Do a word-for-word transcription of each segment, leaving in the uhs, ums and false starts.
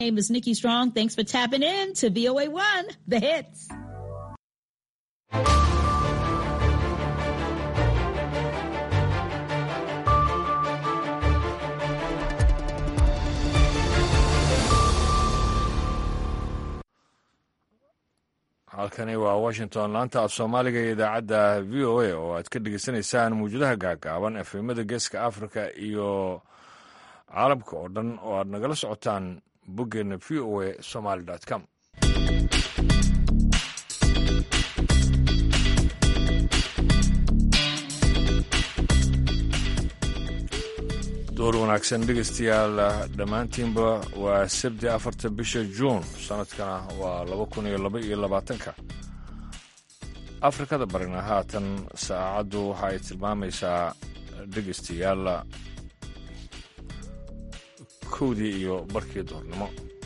My name is Nikki Strong. Thanks for tapping in to V O A one, the hits. halkani waa washington laanta af soomaaliga iyo idaacadda v o a oo aad ka dhegeysanaysaan mawjadaha gaagaaban efemada geeska africa iyo caalamka oo dhan oo aad nagala socotaan boggeena v o a somaly com. door wanaagsan dhegeystayaal dhammaantiinba waa sabti afarta bisha juun sanadkana waa laba kun iyo laba iyo labaatanka afrikada barina haatan saacaddu waxa ay tilmaamaysaa dhegeystayaal kowdii iyo barkii doornimo.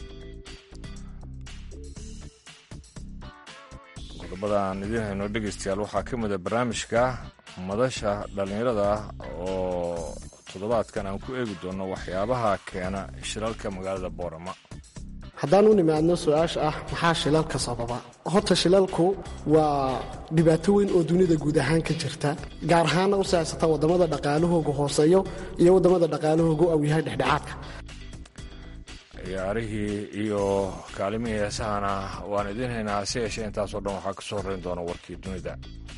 qodobadaan idiin hayno dhegeystayaal waxaa ka mida barnaamijka madasha dhallinyarada oo toddobaadkan aan ku eegi doono waxyaabaha keena shilalka magaalada boorama. haddaan u nimaadno su-aasha ah maxaa shilalka sababa, horta shilalku waa dhibaato weyn oo dunida guud ahaan ka jirta, gaar ahaanna u saacsata waddamada dhaqaalahooga hooseeyo iyo waddamada dhaqaalahooga aw yahay dhexdhexaadka. ciyaarihii iyo kaalimihii heesahana waan idiin haynaa, hase yeeshee intaasoo dhan waxaa ka soo horrayn doona warkii dunida.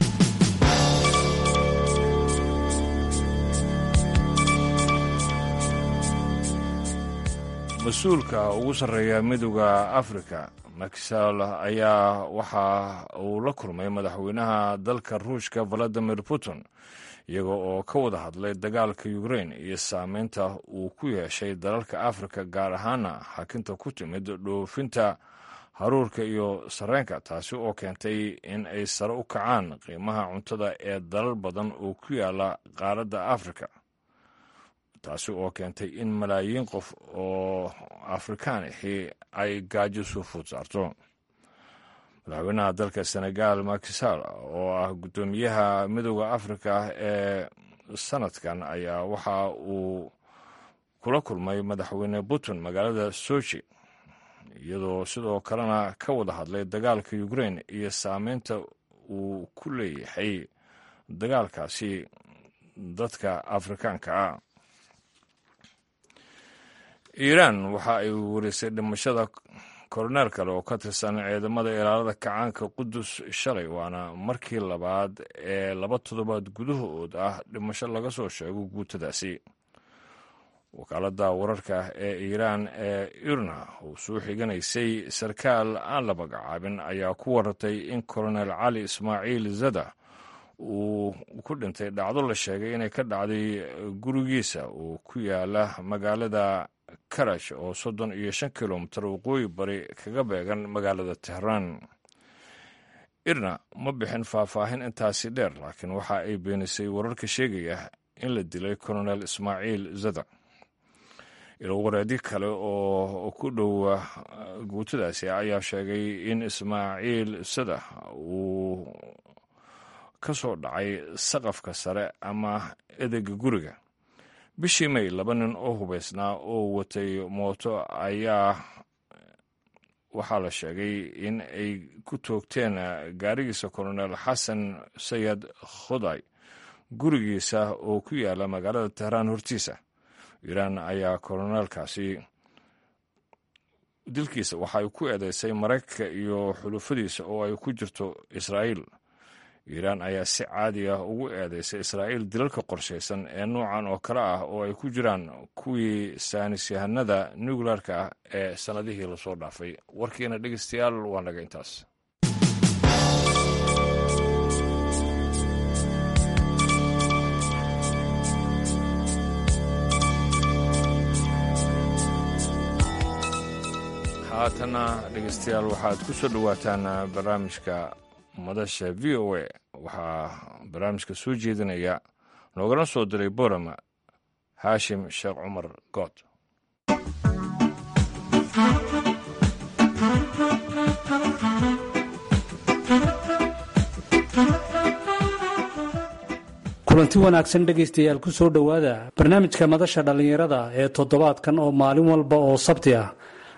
mas-uulka ugu sarreeya midowda afrika makisal ayaa waxa uu la kulmay madaxweynaha dalka ruushka valadimir putin iyaga oo ka wada hadlay dagaalka ukrain iyo saameynta uu ku yeeshay dalalka afrika, gaar ahaana xakinta ku timid dhoofinta haruurka iyo sarreenka, taasi oo keentay in ay sare u kacaan qiimaha cuntada ee dalal badan oo ku yaala qaaradda afrika, taasi oo keentay in malaayiin qof oo afrikaan ahi ay gaajo soo food saarto. madaxweynaha dalka senegal makisal oo ah guddoomiyaha midowda afrika ee sanadkan ayaa waxa uu kula kulmay madaxweyne putin magaalada sochi, iyadoo sidoo kalena ka wada hadlay dagaalka ukrain iyo saameynta uu ku leeyahay dagaalkaasi dadka afrikaanka ah. iiraan waxa ay warisay dhimashada korneel kale oo ka tirsan ciidamada ilaalada kacaanka qudus shalay, waana markii labaad ee laba toddobaad gudahood ah dhimasho laga soo sheego guutadaasi. wakaaladda wararka ee iiraan ee irna oo soo xiganaysay sarkaal aan la magacaabin ayaa ku warartay in korneel cali ismaaciil zada uu ku dhintay dhacdo la sheegay inay ka dhacday gurigiisa oo ku yaala magaalada karash oo soddon iyo shan kilomitir waqooyi bari kaga beegan magaalada tehraan. irna ma bixin faahfaahin intaasi dheer, laakiin waxa ay beenisay wararka sheegaya in la dilay kolonel ismaaciil zada. ilwareedi kale oo ku dhow guutadaasi ayaa sheegay in ismaaciil zada uu ka soo dhacay saqafka sare ama edega guriga. bishii may laba nin oo hubaysnaa oo watay mooto ayaa waxaa la sheegay in ay ku toogteen gaarigiisa kolonel xasan sayid khoday gurigiisa oo ku yaala magaalada tehraan hortiisa. iiraan ayaa koloneelkaasi dilkiisa waxa ay ku eedeysay maraykanka iyo xulufadiisa oo ay ku jirto israa'iil. iiraan ayaa si caadi ah ugu eedeysay israa'iil dilalka qorshaysan ee noocan oo kale ah oo ay ku jiraan kuwii saynisyahanada nuclearka ah ee sannadihii lasoo dhaafay. warkiina dhegeystayaal waa naga intaas. haatana dhegeystayaal waxaad ku soo dhowaataan barnaamijka madasha v o a. waxaa barnaamijka soo jeedinaya noogana soo diray borama haashim sheekh cumar good. kulanti wanaagsan dhegaystayaal ku soo dhowaada barnaamijka madasha dhallinyarada ee toddobaadkan oo maalin walba oo sabti ah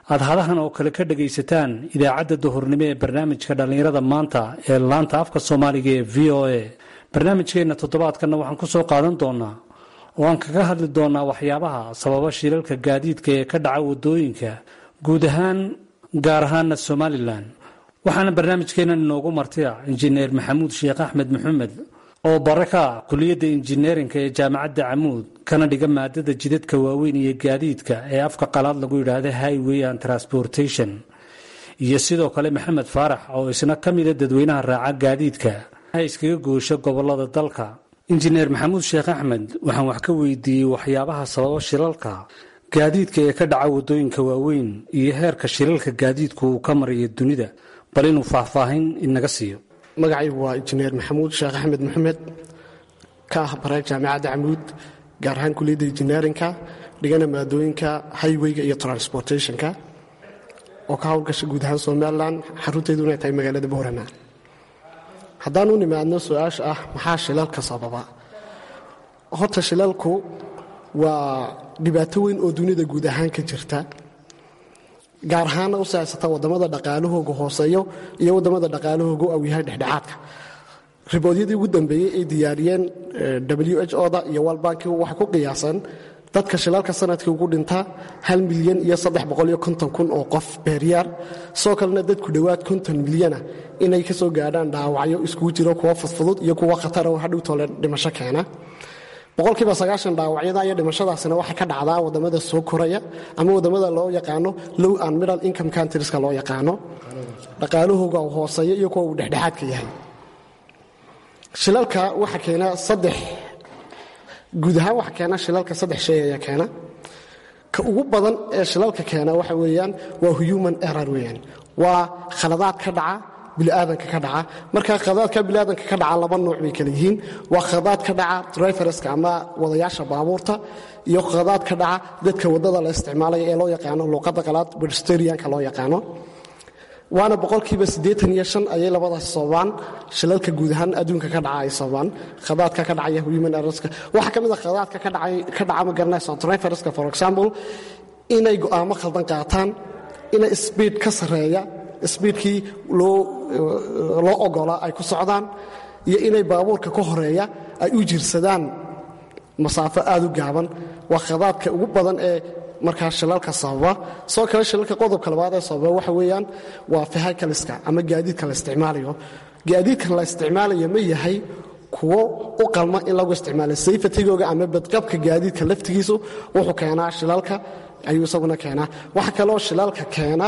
aad hadahan oo kale ka dhagaysataan idaacadda duhurnimo ee barnaamijka dhallinyarada maanta ee laanta afka soomaaliga ee v o a. barnaamijkeenna toddobaadkanna waxaan ku soo qaadan doonaa oo aan kaga hadli doonaa waxyaabaha sababa shilalka gaadiidka ee ka dhaca waddooyinka guud ahaan gaar ahaana somalilan. waxaana barnaamijkeennan inoogu martiya injineer maxamuud sheekh axmed maxamed oo bare ka ah kuliyadda injineerinka ee jaamacadda camuud kana dhiga maadada jidadka waaweyn iyo gaadiidka ee afka qalaad lagu yidhaahda highway and transportation, iyo sidoo kale maxamed faarax oo isna ka mida dadweynaha raaca gaadiidka iskaga goosho gobolada dalka. injineer maxamuud sheekh axmed waxaan wax ka weydiiyey waxyaabaha sababa shilalka gaadiidka ee ka dhaca waddooyinka waaweyn iyo heerka shilalka gaadiidku uu ka maraya dunida, bal inuu faahfaahin inaga siiyo. magacaygu waa injineer maxamuud sheekh axmed maxamed, ka ah bare jaamacadda camuud, gaar ahaan kuliyadda injineerinka, dhigana maadooyinka highwayga iyo transportationka, oo ka howlgasha guud ahaan somalilan, xarunteedu inay tahay magaalada boorama. haddaan u nimaadno su-aasha ah maxaa shilalka sababa, horta shilalku waa dhibaato weyn oo dunida guud ahaan ka jirta, gaar ahaana u saaysata wadamada dhaqaalahooga hooseeyo iyo wadamada dhaqaalahooga u awyahay dhexdhexaadka. riboodyadii ugu dambeeyey ay diyaariyeen w h o-da iyo world bank waxay ku qiyaaseen dadka shilalka sanadkii ugu dhintaa hal milyan iyo saddex boqol iyo konton kun oo qof beeryaar, sidoo kalena dadku dhowaad konton milyana inay ka soo gaadhaan dhaawacyo iskugu jiro kuwa fudfudud iyo kuwa khatar oo hadhowtoole dhimasho keena. boqolkiiba sagaashan dhaawacyada iyo dhimashadaasina waxay ka dhacdaa wadamada soo koraya ama wadamada loo yaqaano low and middle income countrieska loo yaqaano, dhaqaalahooga uu hooseeya iyo kuwa uu dhexdhexaadka yahay. shilalka waxa keena saddex guud ahaan waxa keena shilalka saddex shay ayaa keena. ka ugu badan ee shilalka keena waxa weeyaan waa human error weeyaan, waa khaladaad ka dhaca bini'aadanka ka dhaca. marka khaladaadka bini'aadanka ka dhaca laba nooc bay kala yihiin. waa khaladaad ka dhaca driverska ama wadayaasha baabuurta, iyo khaladaad ka dhaca dadka waddada la isticmaalaya ee loo yaqaano luuqadda qalaad pedestrianka loo yaqaano. waana boqolkiiba siddeetan iyo shan ayay labadaas sababaan shilalka guud ahaan adduunka ka dhaca ay sababaan khadaadka ka dhacaya human errorska. waxaa ka mid a khadaadka ka dhaca ma garanaysa driverska, for example, inay go'aamo khaldan qaataan, inay speed ka sarreeya speedkii loo ogolaa ay ku socdaan, iyo inay baabuurka ka horeeya ay u jirsadaan masaafo aad u gaaban. waa khadaadka ugu badan ee markaa shilalka sababa. soo kale shilalka qodobka labaad ee sababa waxa weeyaan waa vehicleska ama gaadiidka la isticmaalayo. gaadiidkan la isticmaalayo ma yahay kuwo u qalma in lagu isticmaalo safetygooga ama badqabka gaadiidka laftigiisu wuxuu keenaa shilalka ayuu isaguna keenaa. waxa kaloo shilalka keena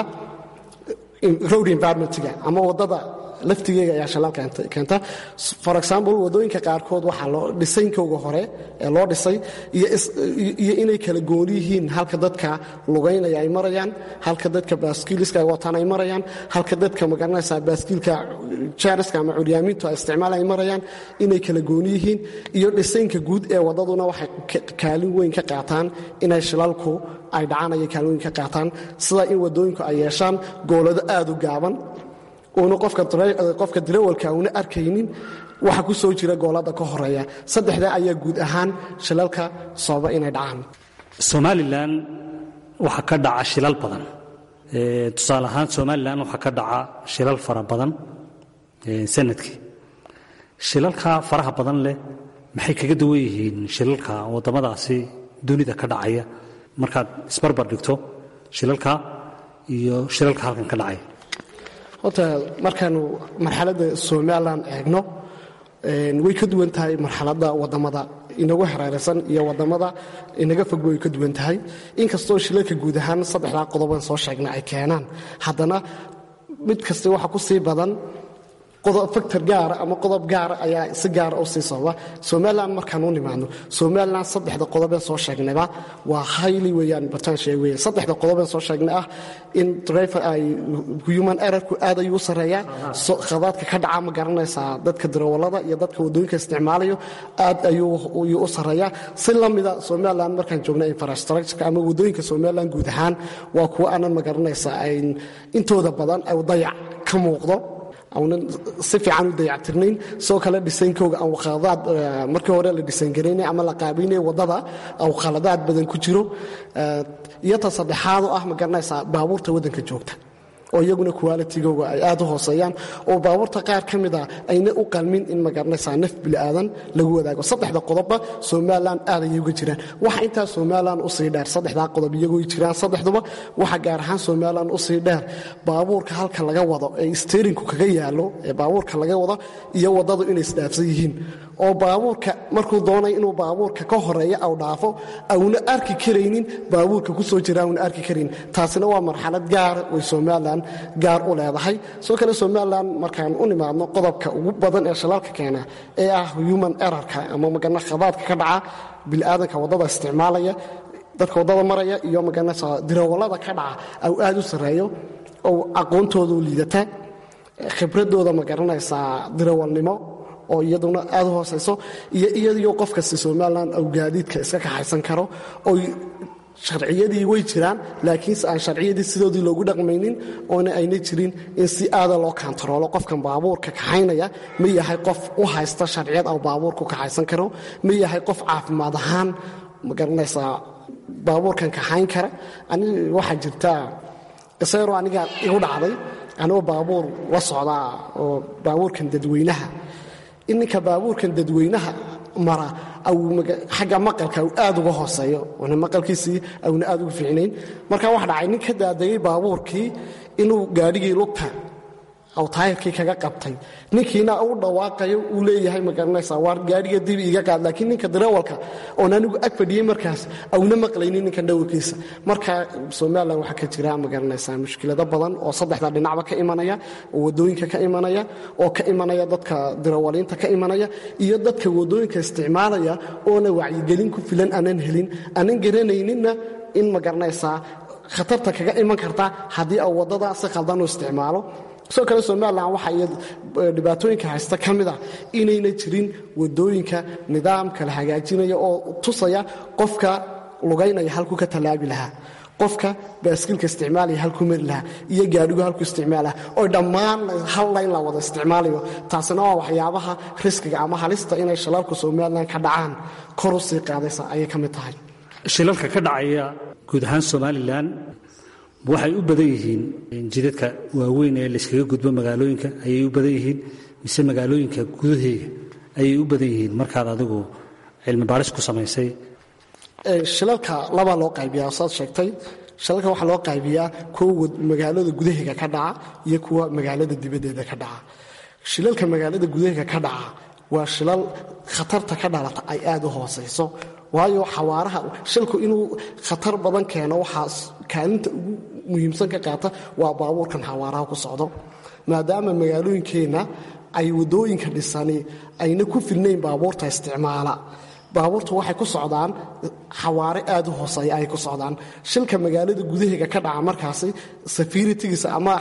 road environmentga ama waddada laftigeega ayaa shilalka keenta. for example, waddooyinka qaarkood waxaa loo dhisaynkooga hore ee loo dhisay iyo inay kala gooni yihiin halka dadka lugaynaya ay marayaan, halka dadka baaskiiliska ay wataan ay marayaan, halka dadka magaranaysa baaskiilka jaariska ama curyaamintu ay isticmaal ay marayaan, inay kala gooni yihiin. iyo dhisaynka guud ee waddaduna waxay kaalin weyn ka qaataan inay shilalku ay dhacaan ayay kaalin weyn ka qaataan, sida in waddooyinku ay yeeshaan goolado aad u gaaban uuna qofka dirawalka uuna arkaynin waxa ku soo jira goolada ka horeeya. saddexdaa ayaa guud ahaan shilalka sababa inay dhacaan. somalilan waxaa ka dhaca shilal badan. tusaale ahaan somalilan waxaa ka dhaca shilal fara badan sanadkii. shilalka faraha badan leh maxay kaga duwan yihiin shilalka waddamadaasi dunida ka dhacaya markaad isbarbar dhigto shilalka iyo shilalka halkan ka dhacaya? horta markaanu marxaladda somalilan eegno way ka duwan tahay marxaladda waddamada inagu hareeraysan iyo waddamada inaga fogba way ka duwan tahay. inkastoo shilalka guud ahaan saddexdaa qodoban soo sheegna ay keenaan, haddana mid kasta waxa ku sii badan factor gaara ama qodob gaara ayaa si gaara u sii sababa. somalilan markaan u nimaadno, somalilan saddexda qodobee soo sheegnayba waa highly weeyaan potential weeye. saddexda qodobee soo sheegnay ah in driver ay human errorku aad ayuu u sarreeyaa, khadaadka ka dhaca ma garanaysaa dadka darawallada iyo dadka waddooyinka isticmaalayo aad ayuu u sarreeyaa. si la mida somalilan markaan joogna infrastructureka ama waddooyinka somalilan guud ahaan waa kuwo aanan ma garanaysaa intooda badan dayac ka muuqdo awnan si fiican u dayactirnayn soo kale dhisaynkooga aan waqadaad markii hore la dhisan gareynay ama la qaabeynay wadada aw khaladaad badan ku jiro iyo ta saddexaad oo ah ma garanaysaa baabuurta wadanka joogta oo iyaguna quality-googa ay aad u hooseeyaan oo baabuurta qaar ka mid ah ayna u qalmin in ma garanaysaa naf bilaadan lagu wadaago saddexda qodobba Soomaaliland aad ay uga jiraan waxa inta Soomaaliland u sii dheer saddexda qodob iyagoo jiraan saddexduba waxa gaar ahaan Soomaaliland u sii dheer baabuurka halka laga wado ee steering-ku kaga yaalo ee baabuurka laga wado iyo wadadu inay isdhaafsan yihiin oo baabuurka markuu doonay inuu baabuurka ka horeeyo aw dhaafo awna arki kareynin baabuurka ku soo jira awna arki karin taasina waa marxalad gaar oo Soomaaliland gaar u leedahay soo kale Soomaaliland markaan u nimaadno qodobka ugu badan ee shalalka keena ee ah human error-ka ama magana khadaadka ka dhaca bil aadanka wadada isticmaalaya dadka wadada maraya iyo magana dirawalada ka dhaca aw aad u sareeyo oo aqoontoodu liidata khibradooda ma garanaysaa dirawalnimo oo iyaduna aad u hooseyso iyo iyadoo qof kasta Soomaaliland oo gaadiidka iska kaxaysan karo oo sharciyadii way jiraan laakiin aan sharciyadii sidoodii loogu dhaqmaynin oo ayna jirin in si aad loo kantaroolo qofkan baabuurka kaxaynaya ma yahay qof u haysta sharciyad oo baabuurku kaxaysan karo ma yahay qof caafimaad ahaan ma garanaysaa baabuurkan kaxayn kara ani waxa jirta isagoo aniga igu dhacday anoo baabuur la socda oo baabuurkan dadweynaha inka baabuurkan dadweynaha mara aw xaga maqalka aad uga hooseeyo wana maqalkiisii awna aad ugu fiicnayn marka wax dhacay nin ka daadayay baabuurkii inuu gaadhigii lugta aw taayirkii kaga qabtay ninkiina uu dhawaaqayo uu leeyahay ma garanaysaa war gaadhiga dib iga qaad laakiin ninka darawalka oo anigu ag fadhiyay markaas awna maqlaynin ninka dhawrkiisa marka Soomaaliland waxa ka jira ma garanaysaa mushkilada badan oo saddexda dhinacba ka imanaya oo wadooyinka ka imanaya oo ka imanaya dadka darawaliinta ka imanaya iyo dadka wadooyinka isticmaalaya oo na wacyigelin ku filan aanan helin aanan garanayninna in ma garanaysaa khatarta kaga iman karta hadii aw wadada si khaldan u isticmaalo soo kale Soomaaliland waxa ay dhibaatooyinka haysta kamida inayna jirin wadooyinka nidaamka la hagaajinayo oo tusaya qofka lugaynaya halku ka talaabi lahaa qofka baaskiilka isticmaalaya halku mari lahaa iyo gaadhigu halku isticmaalaha oo dhammaan hal line la wada isticmaalayo taasina waa waxyaabaha riskiga ama halista inay shalalku Soomaaliland ka dhacaan kor u sii qaadaysa ay ka mid tahay shilalka ka dhacaya guud ahaan Soomaaliland waxay u badan yihiin jidadka waaweyn ee la iskaga gudbo magaalooyinka ayay u badan yihiin mise magaalooyinka gudaheeda ayay u badan yihiin markaad adigu cilmi baaris ku samaysay shilalka laba loo qaybiyaa saad sheegtay shilalka waxa loo qaybiyaa kuwa magaalada gudaheeda ka dhaca iyo kuwa magaalada dibaddeeda ka dhaca shilalka magaalada gudaheeda ka dhaca waa shilal khatarta ka dhalata ay aad u hooseyso waayo xawaaraha shilku inuu khatar badan keeno waxa kaalinta ugu muhiimsan ka qaata waa baabuurkan xawaaraha ku socdo maadaama magaalooyinkeena ay wadooyinka dhisani ayna ku filnayn baabuurta isticmaala baabuurtu waxay ku socdaan xawaare aad u hooseeya ay ku socdaan shilka magaalada gudaheega ka dhaca markaasi security-giisa ama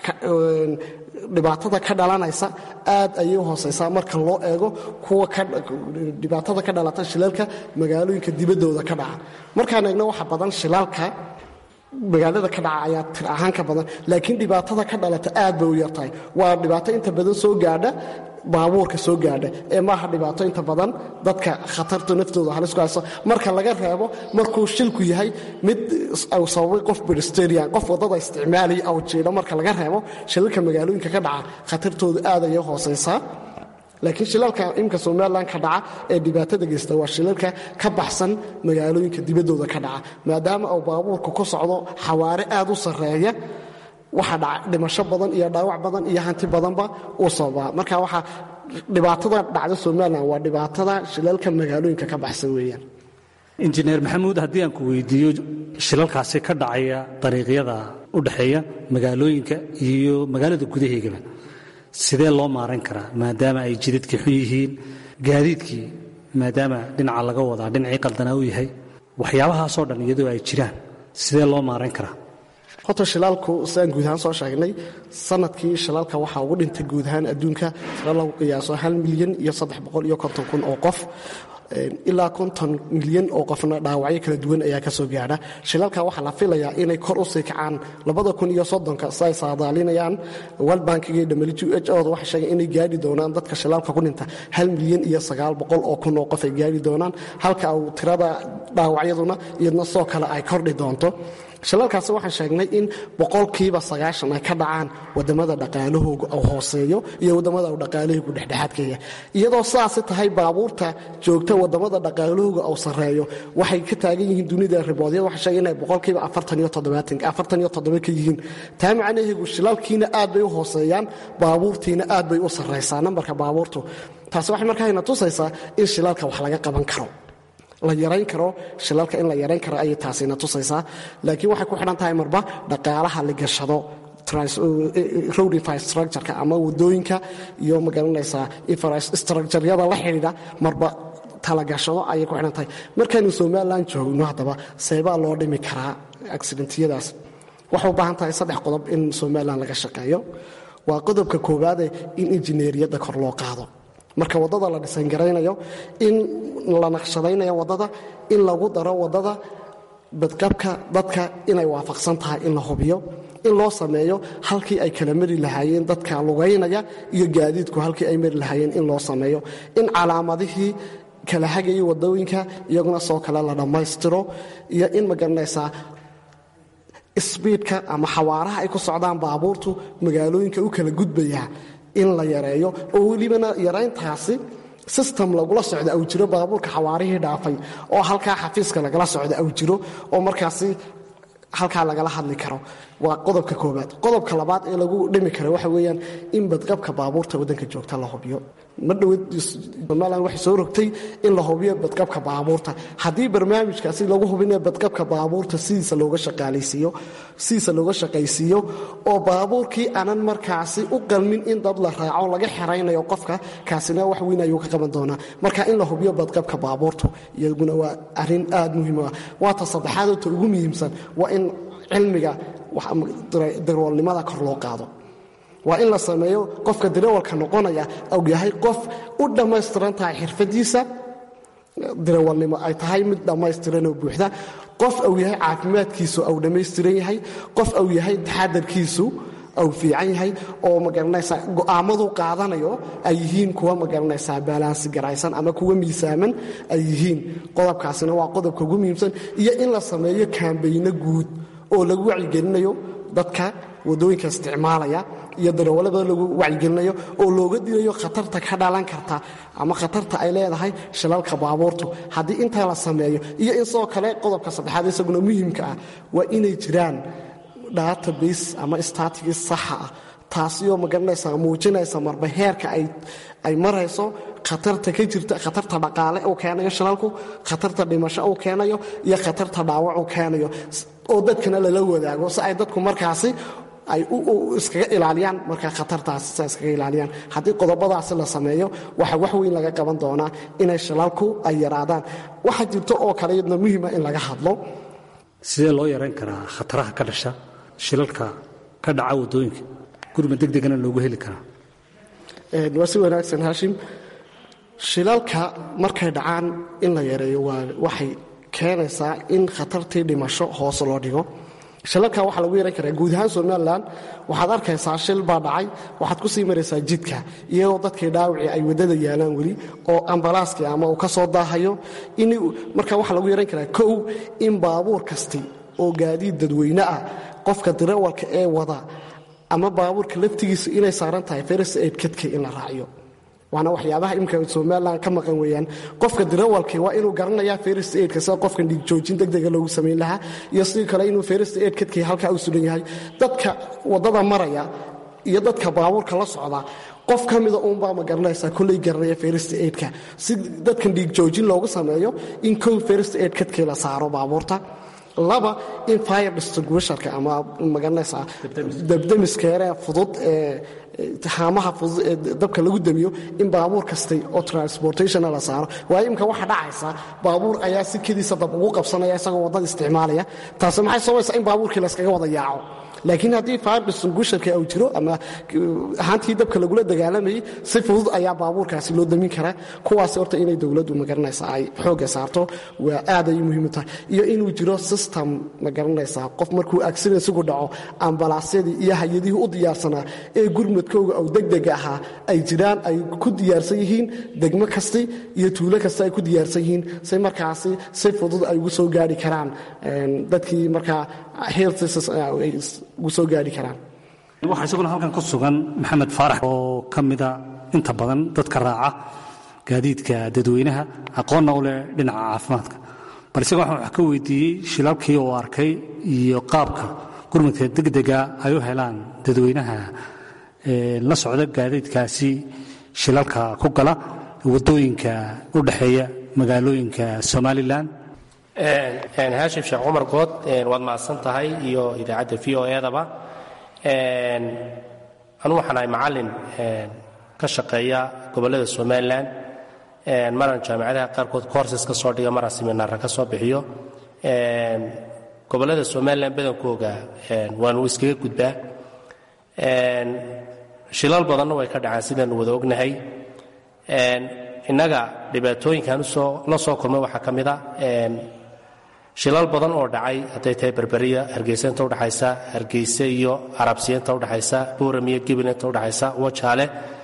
dhibaatada ka dhalanaysa aad ayay u hooseysaa marka loo eego kuwa dhibaatada ka dhalata shilalka magaalooyinka dibaddooda ka dhaca markaan eegno waxa badan shilalka magaalada ka dhaca ayaa tir ahaan ka badan laakiin dhibaatada ka dhalata aad bay u yartahay waa dhibaato inta badan soo gaadha baabuurka soo gaadha ee maaha dhibaato inta badan dadka khatarta naftooda halis ku hayso marka laga reebo markuu shilku yahay mid uu sababay qof pedestrian qof wadada isticmaalay aw jeedo marka laga reebo shilalka magaalooyinka ka dhaca khatartooda aad ayay hooseysaa laakiin shilalka imka Soomaaliland ka dhaca ee dhibaatada geysta waa shilalka ka baxsan magaalooyinka dibaddooda ka dhaca maadaama uu baabuurku ku socdo xawaare aad u sareeya waxa dhaca dhimasho badan iyo dhaawac badan iyo hanti badanba uu sababa marka waxa dhibaatada dhacda Soomaaliland waa dhibaatada shilalka magaalooyinka ka baxsan weeyaan injineer maxamuud haddii aan ku weydiiyo shilalkaasi ka dhacaya dariiqyada u dhaxeeya magaalooyinka iyo magaalada gudaheegaba sidee loo maaran karaa maadaama ay jidadka xun yihiin gaadiidkii maadaama dhinaca laga wadaa dhinacii qaldanaa u yahay waxyaabahaasoo dhan iyadoo ay jiraan sidee loo maaran karaa horta shilaalku saan guud ahaan soo sheegnay sanadkii shilaalka waxaa ugu dhintay guud ahaan adduunka sida lagu qiyaaso hal milyan iyo saddex boqol iyo konton kun oo qof ilaa konton milyan oo qofna dhaawacyo kala duwan ayaa ka soo gaadha shilalka waxaa la filayaa inay kor u sii kacaan labada kun iyo soddonka si ay saadaalinayaan world bank iyo w h o da waxay sheegeen inay gaadhi doonaan dadka shilalka ku dhinta hal milyan iyo sagaal boqol oo kun oo qof ay gaadhi doonaan halka uu tirada dhaawacyaduna iyadna soo kale ay kordhi doonto shilalkaasi waxaan sheegnay in boqolkiiba sagaashan ay ka dhacaan wadamada dhaqaalahooga uu hooseeyo iyo wadamada uu dhaqaalahoogu dhexdhexaadkaya iyadoo saasi tahay baabuurta joogta wadamada dhaqaalahooga uu sarreeyo waxay ka taagan yihiin dunida riboodyada waxay sheegeen inay boqolkiiba afartan iyo toddobaatan afartan iyo toddoba ka yihiin taa macnaheedu shilalkiina aad bay u hooseeyaan baabuurtiina aad bay u sarreysaa nambarka baabuurtu taasi waxay markaa tusaysaa in shilalka wax laga qaban karo la yarayn karo shilalka in la yarayn karo ayay taasina tusaysaa laakiin waxay ku xidhan tahay marba dhaqaalaha la gashado road infrastructureka ama wadooyinka iyo magaranaysaa infrastructuryada la xidhiidha marba talagashado ayay ku xidhan tahay markaynu somalilan joogno haddaba seebaa loo dhimi karaa accidentiyadaas waxay u baahan tahay saddex qodob in somalilan laga shaqeeyo waa qodobka koowaade in injineeriyadda kor loo qaado marka wadada la dhisangaraynayo in la naqshadaynayo wadada in lagu daro wadada badqabka dadka inay waafaqsan tahay in la hubiyo in loo sameeyo halkii ay kala mari lahaayeen dadka lugaynaya iyo gaadiidku halkii ay mari lahaayeen in loo sameeyo in calaamadihii kala hagayay wadooyinka iyaguna soo kale la dhammaystiro iyo in magaranaysaa sbiidka ama xawaaraha ay ku socdaan baabuurtu magaalooyinka u kala gudbaya in la yareeyo oo welibana yarayntaasi system lagula socdo aw jiro baabuurka xawaarihii dhaafay oo halkaa xafiiska lagala socdo aw jiro oo markaasi halkaa lagala hadli karo waa qodobka koobaad qodobka labaad ee lagu dhimi karo waxa weeyaan in badqabka baabuurta waddanka joogta la hubiyo ma dhowad somalilan waxay soo rogtay in la hubiyo badqabka baabuurta haddii barnaamijkaasi lagu hubinayo badqabka baabuurta sidiisa looga shaqaalaysiiyo sidiisa looga shaqaysiiyo oo baabuurkii aanan markaasi u qalmin in dad la raaco laga xeraynayo qofka kaasina wax weyn ayuu ka qaban doonaa marka in la hubiyo badqabka baabuurtu iyaguna waa arrin aad muhiim ah waa ta saddexaad oo ta ugu muhiimsan waa in cilmiga darawalnimada kor loo qaado waa in la sameeyo qofka darawalka noqonaya og yahay qof u dhammaystiran tahay xirfadiisa darawalnimo ay tahay mid dhammaystiran oo buuxda qof uu yahay caafimaadkiisu uu dhammaystiran yahay qof uu yahay taxadarkiisu uu fiican yahay oo magaranaysaa go'aamadu qaadanayo ay yihiin kuwa magaranaysaa baalaansi garaysan ama kuwa miisaaman ay yihiin qodobkaasina waa qodobka ugu muhiimsan iyo in la sameeyo kaambayno guud oo lagu wacyigelinayo dadka wadooyinka isticmaalaya iyo darawalada lagu wacyigelinayo oo looga dilayo khatarta ka dhalan karta ama khatarta ay leedahay shilalka baabuurtu haddii intaa la sameeyo iyo in sidoo kale qodobka saddexaad isaguna muhiimka ah waa inay jiraan database ama statigis saxa ah taasiyoo magaranaysaa muujinaysa marba heerka ay marayso khatarta ka jirta khatarta dhaqaale uu keenayo shilalku khatarta dhimasho uu keenayo iyo khatarta dhaawac uu keenayo oo dadkana lala wadaago si ay dadku markaasi ay iskaga ilaaliyaan markaa khatartaasi si ay iskaga ilaaliyaan haddii qodobadaasi la sameeyo waxa wax weyn laga qaban doonaa inay shilalku ay yaraadaan waxa jirto oo kale iyadna muhiima in laga hadlo sidee loo yarayn karaa khataraha ka dhasha shilalka ka dhaca wadooyinka gurma degdegana loogu heli karaa waa si wanaagsan haashim shilalka markay dhacaan in la yareeyo waxay keenaysaa in khatartii dhimasho hoos loo dhigo shilalka waxaa lagu yaran karaa guud ahaan somalilan waxaad arkaysaa shil baa dhacay waxaad ku sii maraysaa jidka iyadoo dadkii dhaawacii ay waddada yaalaan weli oo ambalaaskii ama uu ka soo daahayo marka waxaa lagu yaran karaa kow in baabuur kasti oo gaadiid dadweyne ah qofka darawalka ee wada ama baabuurka laftigiisa inay saaran tahay first aid kadka in la raaciyo waana waxyaabaha imika somalilan ka maqan weeyaan qofka darawalkii waa inuu garanayaa first aidka sida qofka dhigjoojin degdega loogu samayn lahaa iyo sidoo kale inuu first aid kadkii halkaa u sugan yahay dadka waddada maraya iyo dadka baabuurka la socda qof ka mida uunbaa ma garanaysaa kolley garanaya first aidka si dadkan dhigjoojin loogu sameeyo in kow first aid kadkii la saaro baabuurta laba in fire distinguisherka ama magaranaysaa dabdamiskeere fudud ee haamaha fudud ee dabka lagu damiyo in baabuur kastay oo transportationna la saaro waayo imka waxa dhacaysa baabuur ayaa si kediisa dab ugu qabsanaya isagoo waddada isticmaalaya taasi maxay sabaysaa in baabuurkii layskaga wada yaaco laakiin haddii fire extinguisherka uu jiro ama ahaantii dabka lagula dagaalamayay si fudud ayaa baabuurkaasi loo damin karaa kuwaas horta inay dowladdu magaranaysa ay xooga saarto waa aad ay muhiim u tahay iyo inuu jiro system magaranaysa qof markuu accident isugu dhaco ambalaasyadii iyo hay'adihii u diyaarsanaa ee gurmadkooga oo degdeg ahaa ay jiraan ay ku diyaarsan yihiin degmo kasta iyo tuulo kasta ay ku diyaarsan yihiin si markaasi si fudud ay ugu soo gaari karaan dadkii markaa health ay ugu soo gaari karaan waxaa isaguna halkan ku sugan maxamed faarax oo ka mida inta badan dadka raaca gaadiidka dadweynaha aqoonna u leh dhinaca caafimaadka bal isaga waxaan wax ka weydiiyey shilalkii uu arkay iyo qaabka gurmadka degdega ay u helaan dadweynaha la socda gaadiidkaasi shilalka ku gala wadooyinka u dhexeeya magaalooyinka somalilan haashim sheekh cumar good waad mahadsan tahay iyo idaacadda v o edaba anu waxaan ahay macallin ka shaqeeya gobollada somalilan maraan jaamacadaha qaarkood courses ka soo dhiga maraan seminaara ka soo bixiyo gobollada somalilan badankooga waanu iskaga gudbaa shilal badanna way ka dhacaan sidaanu wada ognahay innaga dhibaatooyinkan la soo kulmay waxaa ka mida shilal badan oo dhacay hadday tahay berberiya hargeysa inta udhaxaysa hargeyse iyo arabsiya inta udhaxaysa buuram iyo gibil inta udhaxaysa wajaale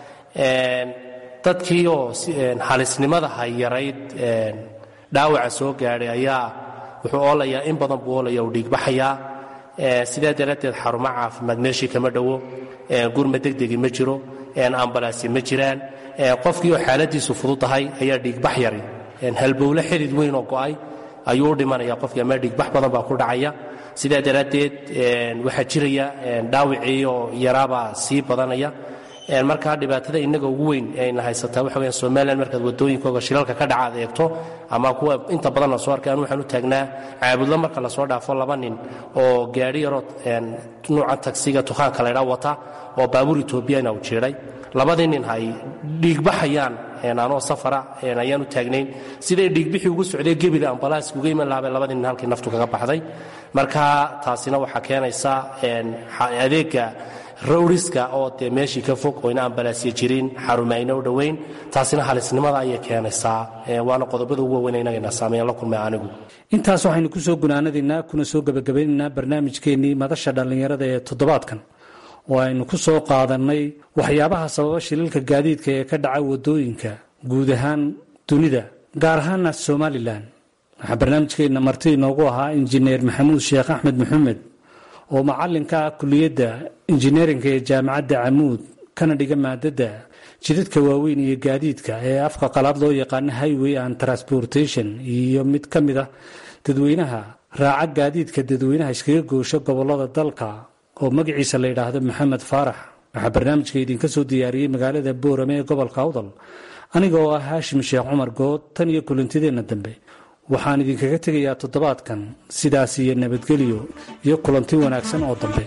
dadkii oo halisnimada hayarayd dhaawaca soo gaadhay ayaa wuxuu oolayaa in badan buu oolaya uu dhiigbaxayaa sidaa daraaddeed xarumo caafimaad meeshii kama dhowo gurma degdegi ma jiro ambalaasya ma jiraan qofkii oo xaaladiisu fududahay ayaa dhiigbax yari halbowle xidid weyn oo go'ay ayuu u dhimanaya qofkii ama dhiigbax badan baa ku dhacaya sidaa daraaddeed waxaa jiraya dhaawicii oo yaraabaa sii badanaya markaa dhibaatada innaga ugu weyn ayna haysataa waxa weyaan somalilan markaad wadooyinkooga shilalka ka dhaca ad eegto ama kuwa inta badan la soo arkay anu waxaan u taagnaa caabudlo marka lasoo dhaafo laba nin oo gaadhi yaroo nuuca tagsiga tukhaanka laydhaa wata oo baabuur etoobiyana u jiiday labadii nin hay dhiigbaxayaan anoo safara ayaan u taagnayn siday dhiigbixii ugu socday gebila ambalaaska uga iman lahabay labadii nin halkii naftu kaga baxday marka taasina waxaa keenaysaa adeega rowriska oo dee meeshii ka fog oo ina ambalaasya jirin xarumayna u dhowayn taasina halisnimada ayay keenaysaa waana qodobada ugu waaweyn inagana saameeyan la kulmay anigu intaas waxaynu ku soo gunaanadaynaa kuna soo gebagabaynaynaa barnaamijkeennii madasha dhallinyarada ee toddobaadkan oo aynu ku soo qaadannay waxyaabaha sababa shilalka gaadiidka ee ka dhaca wadooyinka guud ahaan dunida gaar ahaana somalilan waxaa barnaamijkeenna marti inoogu ahaa injineer maxamuud sheekh axmed maxamed oo macallinka ah kuliyadda injineerinka ee jaamacadda camuud kana dhiga maadada jidadka waaweyn iyo gaadiidka ee afka qalaad loo yaqaano highway and transportation iyo mid ka mid ah dadweynaha raaca gaadiidka dadweynaha iskaga goosho gobollada dalka oo magaciisa la yidhaahdo maxamed faarax waxaa barnaamijka idinka soo diyaariyey magaalada boorame ee gobolka awdal aniga oo ah haashim sheekh cumar good tan iyo kulantideenna dambe waxaan idinkaga tegayaa toddobaadkan sidaas iyo nabadgelyo iyo kulanti wanaagsan oo dambe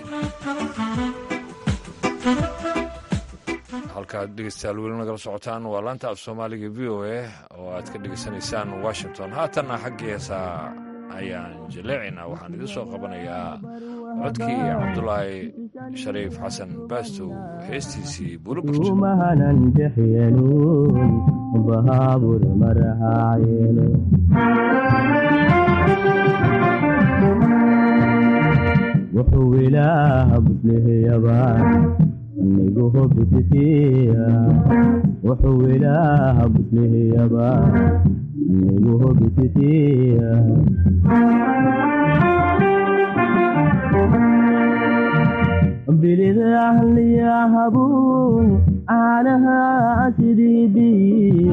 halkaad dhegeystayaal weli nagala socotaan waa laanta af soomaaliga v o a oo aad ka dhegeysanaysaan washington haatanna xaggii heesaa ayaan jaleecaynaa waxaan idiin soo qabanayaa codkii cabdulaahi shariif xasan baastow heestiisii buuruburtumahanan bixyeluun bahaabur marhaayelo wuxuu ilaaha busleheyaba anigu hobititiya wuxuu ilaaha busleheyaba anigu hobititiya bilida ahliyahabu caanaha sidiibiy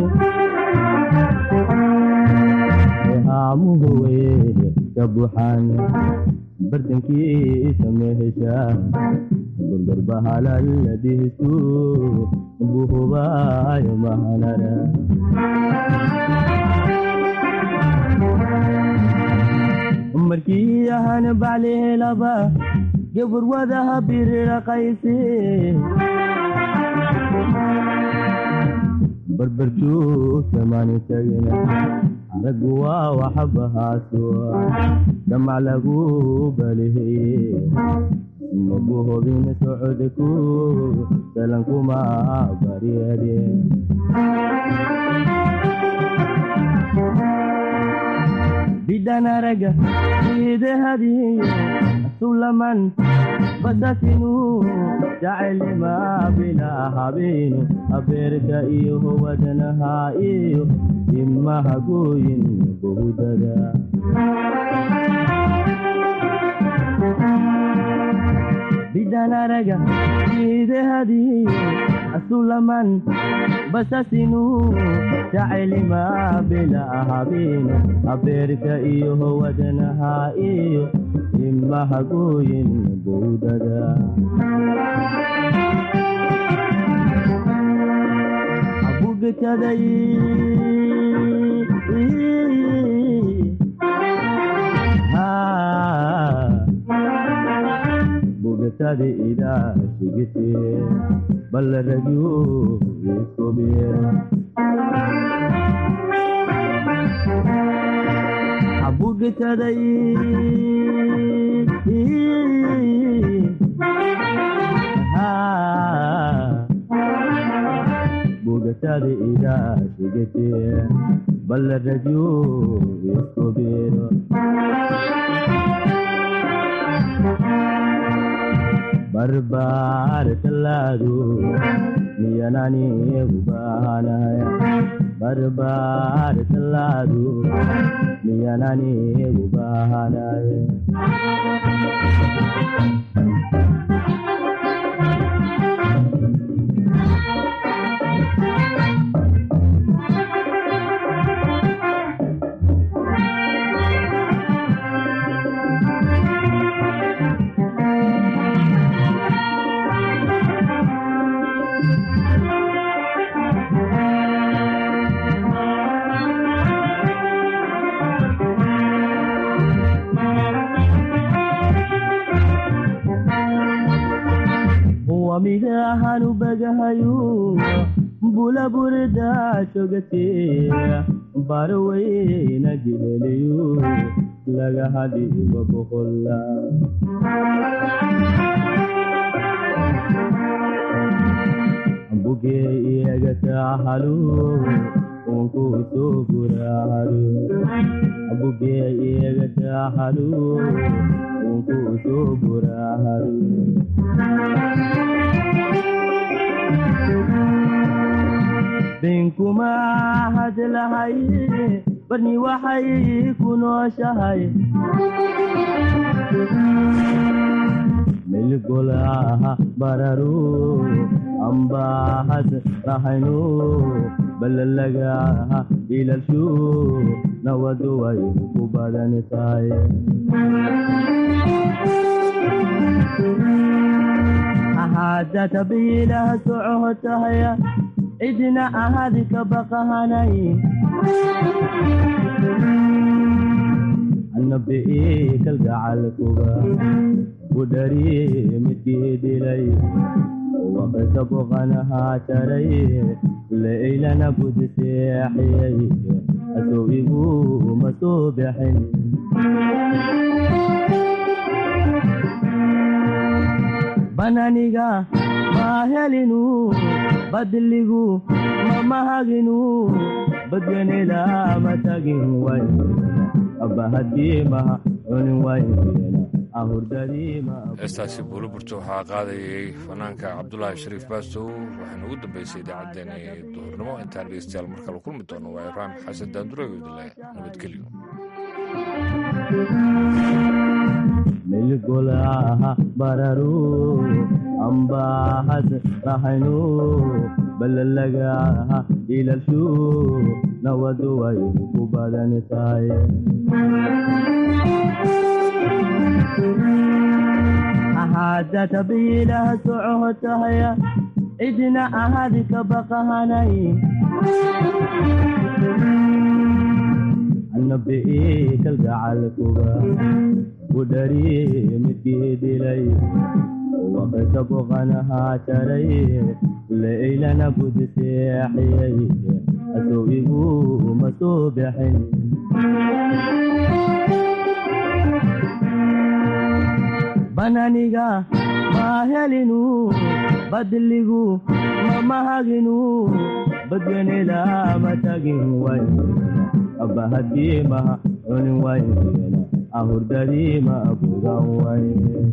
haamuhu weye ka buxan bartankiisa mehesha gurgarbahalaladihisu buhubaayo mahanara markii ahan baclihelaba gaburwadaha biriraqayse barbarjuugtamani tagina raggu waa waxabahaaso damac lagu baliheye mabuhobin socodku salankuma baryade bidanaaraga idahadiyo sulaman basasinu jacelima bila habinu abeerka iyo wadanaha iyo imaha gooyin buhudada bidanaaraga idahadiyo sulaman basasinu jacelima bila habinu abeerka iyo wadanaha iyo imaha gooyin buhudada abugatadai bugatadi idaa shigite ballaragyo iskobe abugatadai bugatadi idaa shigite ballaragyo iskobero barbaar talaadu miyanani ubahanaya barbaar talaadu miyanani ubahanaya midahanu bagahayu bula burda chogate barwayna gileliyu laga hadi babolla buge iyagata halu unku suguraru buge iyagata halu unku suguraru binkuma hadlahay barni waxay ku nooshahay milgolaha bararu ambahad rahaynu balalaga ilalshu nawadu way ku badantahay ahada tabila su'utahaya idna ahadika baqahanay annabi kalgacal kuba udari mitidilay وبسبغنها تري ليلنا بدسيحي أسوئه مسوبح بنانيغا ما هلنو بدلغو ما مهاجنو بدني لا متاجن وين أبهدي ما عنوين heestaasi buuliburto waxaa qaadayay fanaanka cabdulaahi shariif baastow waxaana ugu dambeysay idaacaddeen ee duhurnimo intaan dhegeystayaal mar kale kulmi doono waa ibraahim xasan daandureyodile nabadgelyo milgolaha bararu ambahad rahaynu balalaga ilalshu nawadu way ku badantahay ahada tabila su'utahaya idna ahadika baqahanay annabi kalgacal kuba udari mitidilay وبسبغنها تري ليلنا بدسيحي أسوئه مسوبح بنانيغا mahelinu badligu mamahaginu badwenela matagin way abahadimaha unin waydena ahurdadima abudan way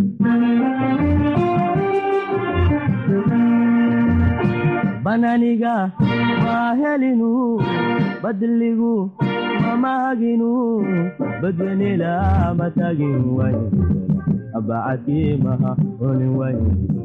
bananiga mahelinu badligu mamahaginu badwenela matagin way abahadimaha unin waydena